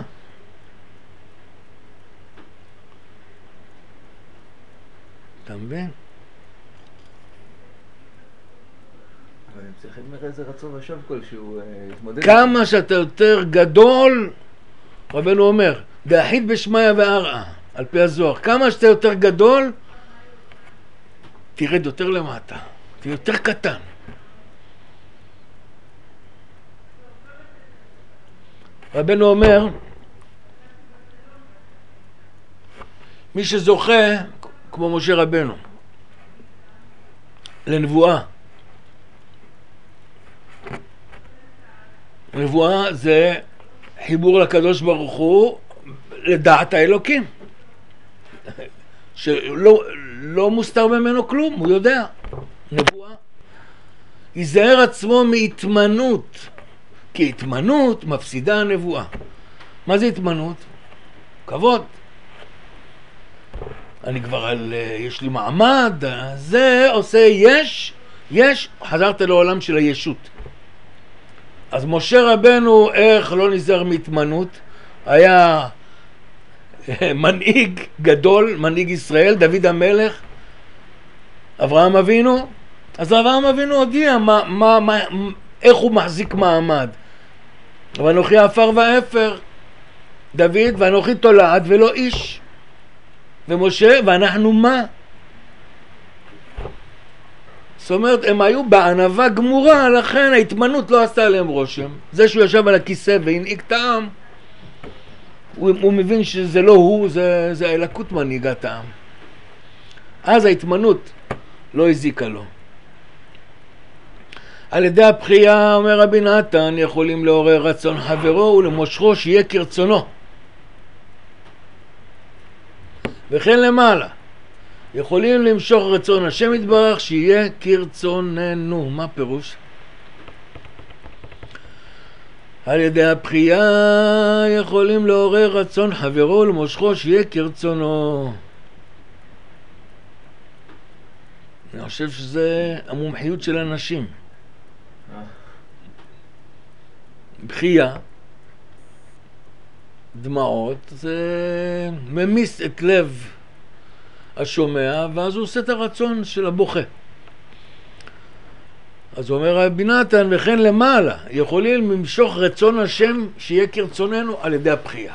אתה מבין? אבל הם צריכים איזה רצון ושוב כלשהו להתמודד. כמה שאתה יותר גדול, רבנו אומר, דאחיד בשמיא וארעה, על פי הזוהר, כמה שאתה יותר גדול, תרד יותר למטה, תהיה יותר קטן. רבנו אומר, מי שזוכה, כמו משה רבנו, לנבואה. נבואה זה חיבור לקדוש ברוך הוא לדעת האלוקים. שלא מוסתר ממנו כלום, הוא יודע. נבואה. ייזהר עצמו מהתמנות. כי התמנות מפסידה הנבואה. מה זה התמנות? כבוד. אני כבר יש לי מעמד, זה עושה יש, חזרת לעולם של הישות. אז משה רבנו, איך לא נזהר מהתמנות? היה מנהיג גדול, מנהיג ישראל, דוד המלך, אברהם אבינו. אז אברהם אבינו הודיע איך הוא מחזיק מעמד. ואנוכי עפר ואפר, דוד, ואנוכי תולעת ולא איש. ומשה, ואנחנו מה? זאת אומרת, הם היו בענווה גמורה, לכן ההתמנות לא עשתה עליהם רושם. זה שהוא ישב על הכיסא והנהיג את העם, הוא מבין שזה לא הוא, זה האלוקות מנהיגת העם. אז ההתמנות לא הזיקה לו. על ידי הבכייה, אומר רבי נתן, יכולים לעורר רצון חברו ולמושכו שיהיה כרצונו. וכן למעלה, יכולים למשוך רצון השם יתברך שיהיה כרצוננו. מה פירוש? על ידי הבכייה יכולים לעורר רצון חברו ולמושכו שיהיה כרצונו. אני חושב שזה המומחיות של אנשים. בכייה, דמעות, זה ממיס את לב השומע, ואז הוא עושה את הרצון של הבוכה. אז הוא אומר רבי נתן, וכן למעלה, יכולים למשוך רצון השם שיהיה כרצוננו על ידי הבכייה.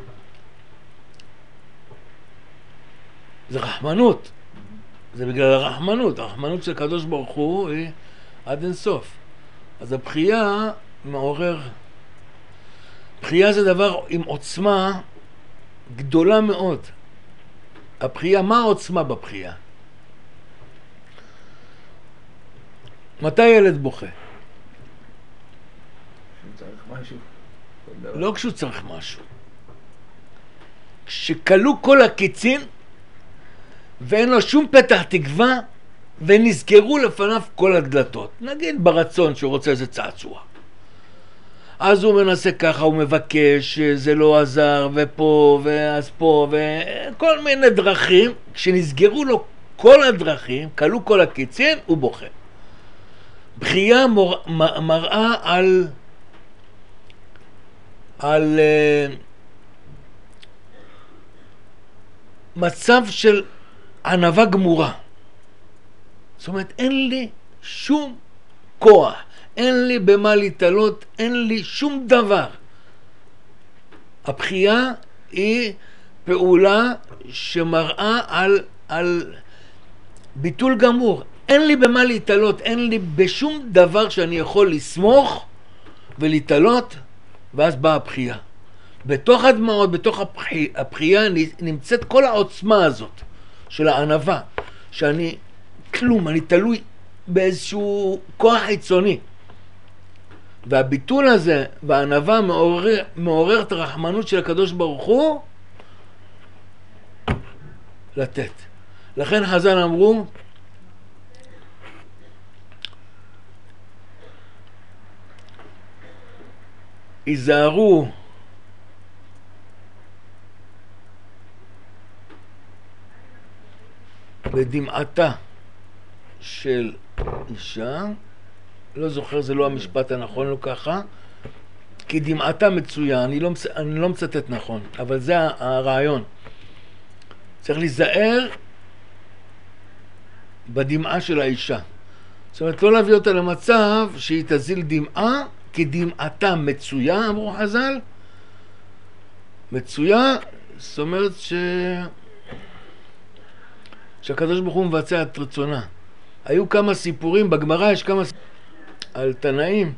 זה רחמנות. זה בגלל הרחמנות. הרחמנות של הקדוש ברוך הוא היא עד אינסוף. אז הבכייה מעורר. בכייה זה דבר עם עוצמה גדולה מאוד. הבכייה, מה העוצמה בבכייה? מתי ילד בוכה? כשהוא צריך משהו. לא כשהוא צריך משהו. כשכלו כל הקיצין ואין לו שום פתח תקווה ונסגרו לפניו כל הדלתות. נגיד ברצון שהוא רוצה איזה צעצוע. אז הוא מנסה ככה, הוא מבקש, זה לא עזר, ופה, ואז פה, וכל מיני דרכים. כשנסגרו לו כל הדרכים, כלו כל הקיצין, הוא בוכה. בכייה מראה על מצב של ענווה גמורה. זאת אומרת, אין לי שום כוח, אין לי במה להתעלות, אין לי שום דבר. הבכייה היא פעולה שמראה על ביטול גמור. אין לי במה להתעלות, אין לי בשום דבר שאני יכול לסמוך ולהתעלות, ואז באה הבכייה. בתוך הדמעות, בתוך הבכייה נמצאת כל העוצמה הזאת של הענווה, שאני כלום, אני תלוי באיזשהו כוח חיצוני. והביטול הזה והענווה מעורר את הרחמנות של הקדוש ברוך הוא לתת. לכן חז"ל אמרו, היזהרו בדמעתה של אישה, לא זוכר, זה לא המשפט הנכון, לא ככה, כי דמעתה מצויה, אני לא מצטט נכון, אבל זה הרעיון. צריך להיזהר בדמעה של האישה. זאת אומרת, לא להביא אותה למצב שהיא תזיל דמעה, כי דמעתה מצויה, אמרו חז"ל. מצויה, זאת אומרת שהקדוש ברוך הוא מבצע את רצונה. היו כמה סיפורים, בגמרא יש כמה על תנאים,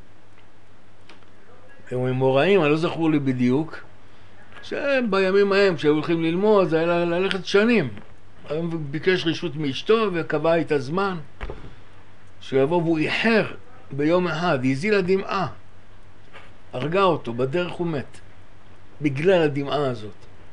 הם מוראים, אני לא זכור לי בדיוק, שבימים ההם שהיו הולכים ללמוד, זה היה ללכת שנים. הוא ביקש רשות מאשתו וקבע את הזמן שיבוא והוא איחר ביום אחד, הזיל הדמעה, הרגה אותו, בדרך הוא מת, בגלל הדמעה הזאת.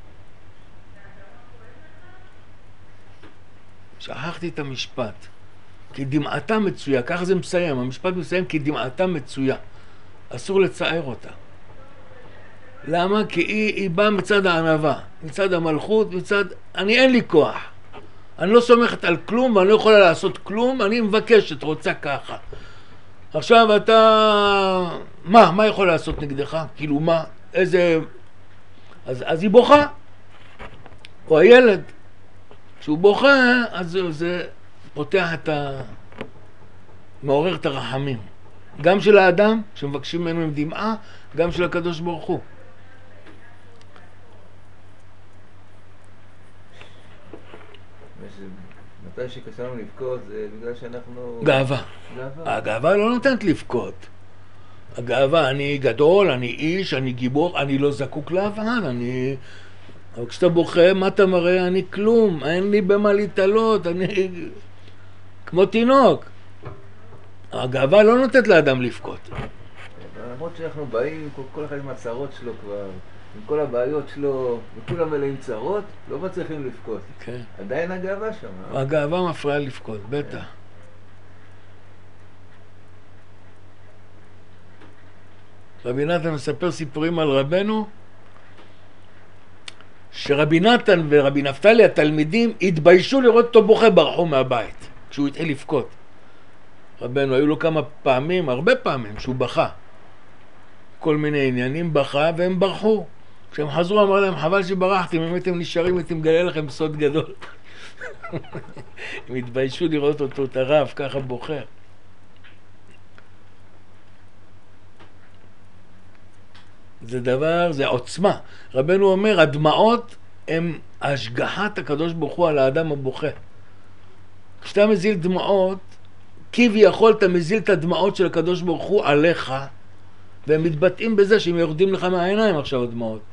שכחתי את המשפט, כי דמעתה מצויה, ככה זה מסיים, המשפט מסיים כי דמעתה מצויה, אסור לצער אותה. למה? כי היא באה מצד הענווה, מצד המלכות, מצד, אין לי כוח, אני לא סומכת על כלום ואני לא יכולה לעשות כלום, אני מבקשת, רוצה ככה. עכשיו אתה, מה יכול לעשות נגדך? כאילו מה? איזה, אז היא בוכה, או הילד, כשהוא בוכה, אז זה פותח מעורר את הרחמים. גם של האדם, שמבקשים ממנו עם דמעה, גם של הקדוש ברוך הוא. מתי שקשה לנו לבכות זה בגלל שאנחנו... גאווה. הגאווה לא נותנת לבכות. הגאווה, אני גדול, אני איש, אני גיבור, אני לא זקוק לאף אחד, אבל כשאתה בוכה, מה אתה מראה? אני כלום, אין לי במה להתעלות, אני כמו תינוק. הגאווה לא נותנת לאדם לבכות. למרות שאנחנו באים, כל אחד עם הצרות שלו כבר, עם כל הבעיות שלו, וכולם מלאים צרות, לא מצליחים לבכות. כן. עדיין הגאווה שם. הגאווה מפריעה לבכות, בטח. רבי נתן מספר סיפורים על רבנו, שרבי נתן ורבי נפתלי התלמידים התביישו לראות אותו בוכה, ברחו מהבית כשהוא התחיל לבכות. רבנו, היו לו כמה פעמים, הרבה פעמים, שהוא בכה. כל מיני עניינים בכה והם ברחו. כשהם חזרו אמר להם, חבל שברחתם, אם הייתם נשארים הייתם מגלה לכם סוד גדול. הם התביישו לראות אותו, את הרב, ככה בוכה. זה דבר, זה עוצמה. רבנו אומר, הדמעות הם השגחת הקדוש ברוך הוא על האדם הבוכה. כשאתה מזיל דמעות, כביכול אתה מזיל את הדמעות של הקדוש ברוך הוא עליך, והם מתבטאים בזה שהם יורדים לך מהעיניים עכשיו הדמעות.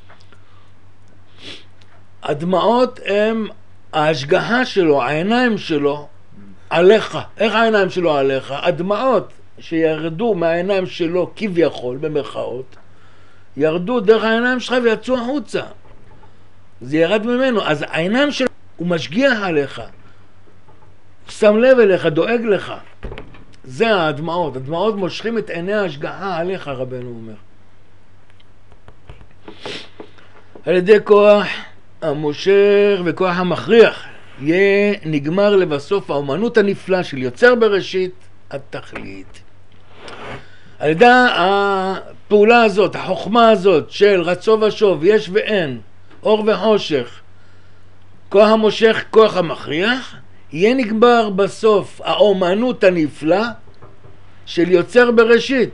הדמעות הם ההשגחה שלו, העיניים שלו עליך. איך העיניים שלו עליך? הדמעות שירדו מהעיניים שלו כביכול, במרכאות, ירדו דרך העיניים שלך ויצאו החוצה. זה ירד ממנו. אז העיניים שלו, הוא משגיח עליך, שם לב אליך, דואג לך. זה הדמעות. הדמעות מושכים את עיני ההשגחה עליך, רבנו אומר. על ידי כוח המושך וכוח המכריח יהיה נגמר לבסוף האומנות הנפלאה של יוצר בראשית התכלית. על ידי הפעולה הזאת, החוכמה הזאת של רצו ושוב, יש ואין, אור וחושך, כוח המושך, כוח המכריח, יהיה נגמר בסוף האומנות הנפלאה של יוצר בראשית.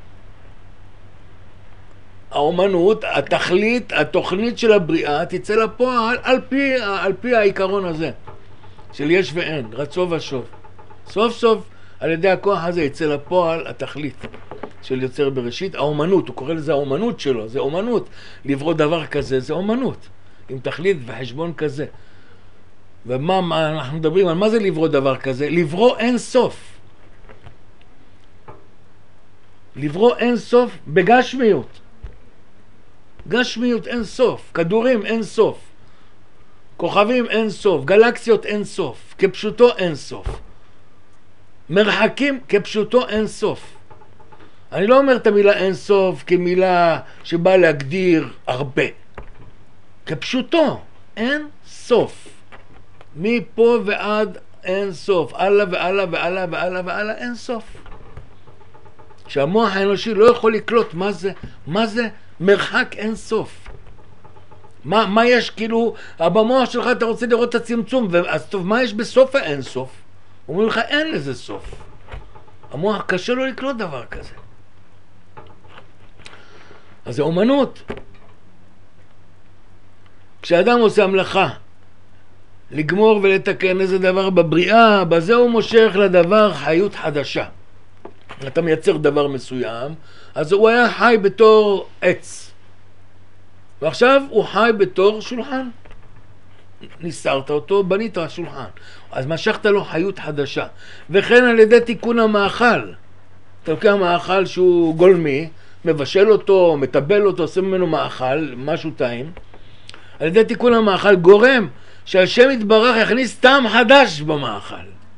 האומנות, התכלית, התוכנית של הבריאה תצא לפועל על פי העיקרון הזה של יש ואין, רצו ושוב. סוף סוף על ידי הכוח הזה יצא לפועל התכלית של יוצר בראשית. האומנות, הוא קורא לזה האומנות שלו, זה אומנות. לברוא דבר כזה זה אומנות, עם תכלית וחשבון כזה. ומה אנחנו מדברים על מה זה לברוא דבר כזה? לברוא אין סוף. לברוא אין סוף בגשמיות. גשמיות אין סוף, כדורים אין סוף, כוכבים אין סוף, גלקסיות אין סוף, כפשוטו אין סוף, מרחקים כפשוטו אין סוף. אני לא אומר את המילה אין סוף כמילה שבאה להגדיר הרבה, כפשוטו אין סוף, מפה ועד אין סוף, הלאה והלאה והלאה והלאה והלאה אין סוף. שהמוח האנושי לא יכול לקלוט מה זה מרחק אין סוף. מה יש כאילו, במוח שלך אתה רוצה לראות את הצמצום, אז טוב, מה יש בסוף האין סוף? אומרים לך אין לזה סוף. המוח קשה לו לקלוט דבר כזה. אז זה אומנות. כשאדם עושה המלאכה לגמור ולתקן איזה דבר בבריאה, בזה הוא מושך לדבר חיות חדשה. אתה מייצר דבר מסוים, אז הוא היה חי בתור עץ, ועכשיו הוא חי בתור שולחן. ניסרת אותו, בנית שולחן, אז משכת לו חיות חדשה. וכן על ידי תיקון המאכל, אתה לוקח מאכל שהוא גולמי, מבשל אותו, מטבל אותו, עושה ממנו מאכל, משהו טעים. על ידי תיקון המאכל גורם שהשם יתברך יכניס טעם חדש במאכל.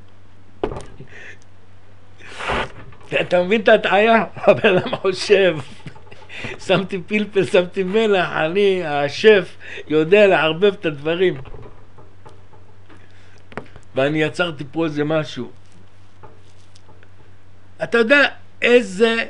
אתה מבין את ההטעיה? אבל למה חושב? שמתי פלפל, שמתי מלח, אני, השף, יודע לערבב את הדברים. ואני יצרתי פה איזה משהו. אתה יודע איזה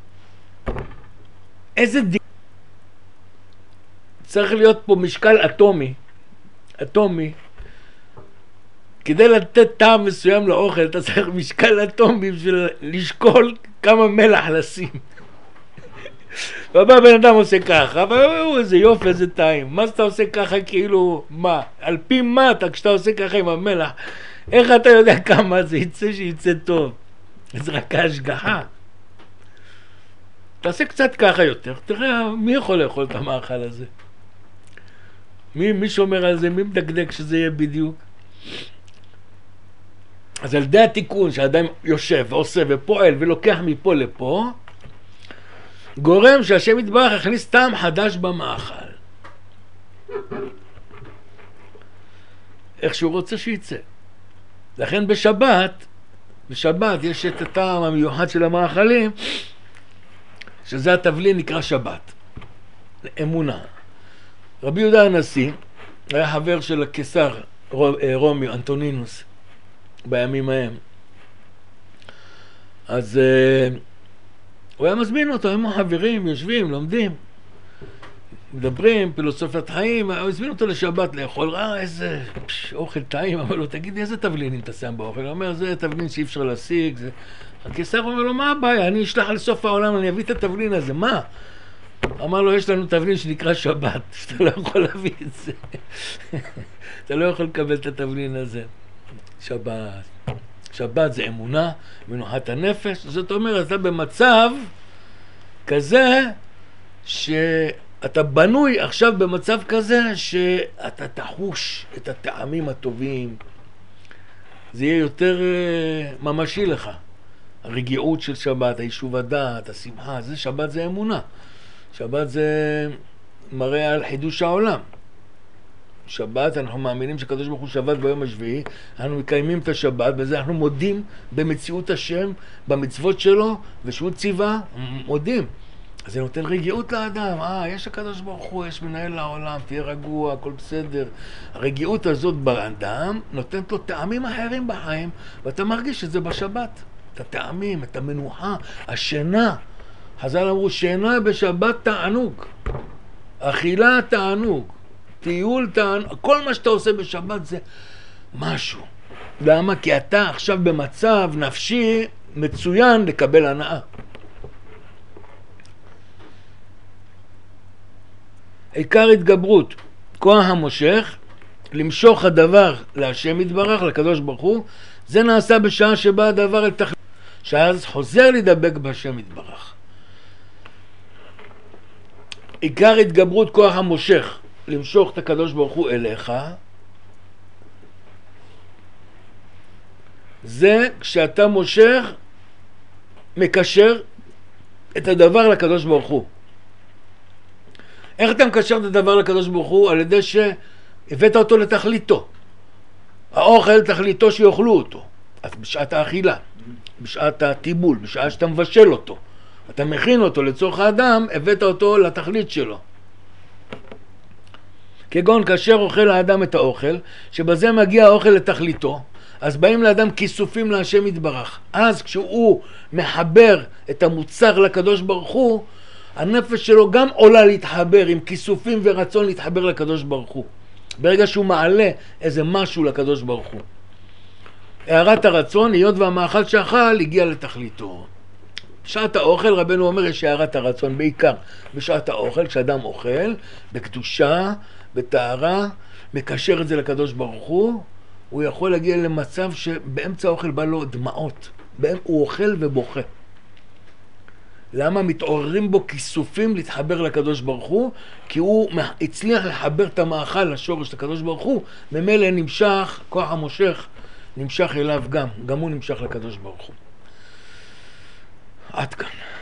צריך להיות פה משקל אטומי. כדי לתת טעם מסוים לאוכל, אתה צריך משקל אטומי בשביל לשקול כמה מלח לשים. ובא בן אדם עושה ככה, והוא איזה יופי, איזה טעים. מה שאתה עושה ככה כאילו, מה? על פי מה אתה, כשאתה עושה ככה עם המלח, איך אתה יודע כמה זה יצא שיצא טוב? זה רק ההשגחה. תעשה קצת ככה יותר, תראה מי יכול לאכול את המאכל הזה. מי שומר על זה, מי מדקדק שזה יהיה בדיוק. אז על ידי התיקון שהאדם יושב ועושה ופועל ולוקח מפה לפה, גורם שהשם יתברך יכניס טעם חדש במאכל. איך שהוא רוצה שיצא. לכן בשבת יש את הטעם המיוחד של המאכלים, שזה התבלין נקרא שבת. אמונה. רבי יהודה הנשיא היה חבר של הקיסר רומי, אנטונינוס, בימים ההם. אז הוא היה מזמין אותו, הם חברים, יושבים, לומדים. מדברים, פילוסופיית חיים, הזמין אותו לשבת לאכול, איזה אוכל טעים, אבל לו, תגיד לי, איזה תבלינים אתה שם באוכל? הוא אומר, זה תבלין שאי אפשר להשיג, זה... הקיסר אומר לו, מה הבעיה? אני אשלח לסוף העולם, אני אביא את התבלין הזה, מה? אמר לו, יש לנו תבלין שנקרא שבת, שאתה לא יכול להביא את זה. אתה לא יכול לקבל את התבלין הזה. שבת. שבת זה אמונה, מנוחת הנפש, זאת אומרת, אתה במצב כזה שאתה בנוי עכשיו במצב כזה שאתה תחוש את הטעמים הטובים, זה יהיה יותר ממשי לך. הרגיעות של שבת, היישוב הדעת, השמחה, זה שבת זה אמונה. שבת זה מראה על חידוש העולם. שבת, אנחנו מאמינים שקדוש ברוך הוא שבת ביום השביעי, אנחנו מקיימים את השבת, בזה אנחנו מודים במציאות השם, במצוות שלו, ושהוא ציווה, מודים. אז זה נותן רגיעות לאדם, יש הקדוש ברוך הוא, יש מנהל לעולם, תהיה רגוע, הכל בסדר. הרגיעות הזאת באדם נותנת לו טעמים אחרים בחיים, ואתה מרגיש שזה בשבת. את הטעמים, את המנוחה, השינה. חז"ל אמרו, שינה בשבת תענוג. אכילה תענוג. טיול תענוג. כל מה שאתה עושה בשבת זה משהו. למה? כי אתה עכשיו במצב נפשי מצוין לקבל הנאה. עיקר התגברות, כוח המושך, למשוך הדבר להשם יתברך, לקדוש ברוך הוא, זה נעשה בשעה שבה הדבר אל תכלית, שאז חוזר להידבק בהשם יתברך. עיקר התגברות, כוח המושך, למשוך את הקדוש ברוך הוא אליך, זה כשאתה מושך, מקשר את הדבר לקדוש ברוך הוא. איך אתה מקשר את הדבר לקדוש ברוך הוא? על ידי שהבאת אותו לתכליתו. האוכל תכליתו שיאכלו אותו. אז בשעת האכילה, בשעת הטיבול, בשעה שאתה מבשל אותו, אתה מכין אותו לצורך האדם, הבאת אותו לתכלית שלו. כגון כאשר אוכל האדם את האוכל, שבזה מגיע האוכל לתכליתו, אז באים לאדם כיסופים להשם יתברך. אז כשהוא מחבר את המוצר לקדוש ברוך הוא, הנפש שלו גם עולה להתחבר עם כיסופים ורצון להתחבר לקדוש ברוך הוא. ברגע שהוא מעלה איזה משהו לקדוש ברוך הוא. הערת הרצון, היות והמאכל שאכל, הגיע לתכליתו. בשעת האוכל, רבנו אומר, יש הערת הרצון, בעיקר בשעת האוכל, כשאדם אוכל, בקדושה, בטהרה, מקשר את זה לקדוש ברוך הוא יכול להגיע למצב שבאמצע האוכל בא לו דמעות. הוא אוכל ובוכה. למה? מתעוררים בו כיסופים להתחבר לקדוש ברוך הוא, כי הוא הצליח לחבר את המאכל לשורש לקדוש ברוך הוא, ממילא נמשך, כוח המושך נמשך אליו גם הוא נמשך לקדוש ברוך הוא. עד כאן.